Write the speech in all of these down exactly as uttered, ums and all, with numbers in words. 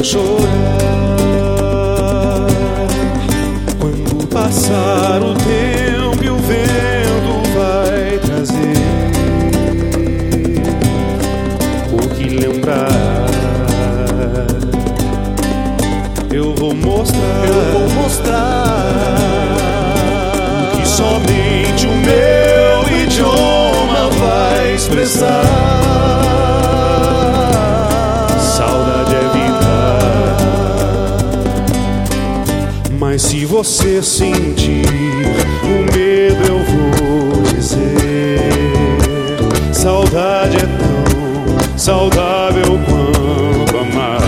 vou chorar quando passar o tempo e o vento vai trazer o que lembrar. Eu vou mostrar, eu vou mostrar o que somente o meu idioma vai expressar. Saudade é vida, mas se você sentir o medo eu vou dizer: saudade é tão saudável quanto amar.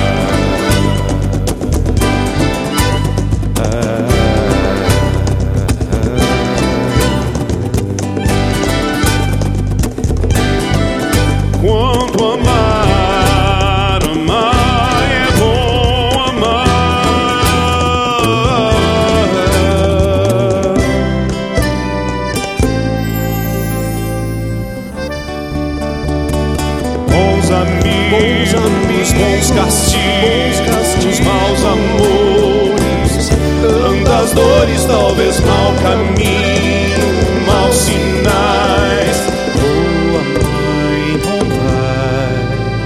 Quanto amar, amar é bom amar. Bons amigos, bons, amigos, bons castigos, bons castigos, maus amores, tantas dores, talvez mau caminho, maus sinais. Boa mãe, bom pai.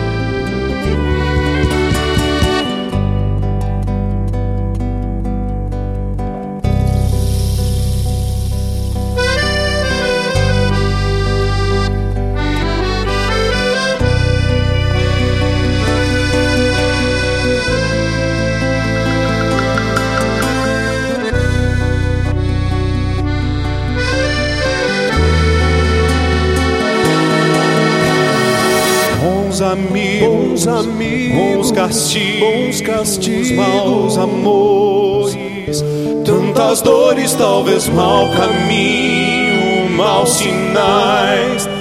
Bons amigos, bons, amigos, bons castigos, bons castigos, maus amores, tantas dores, talvez mau caminho, maus sinais.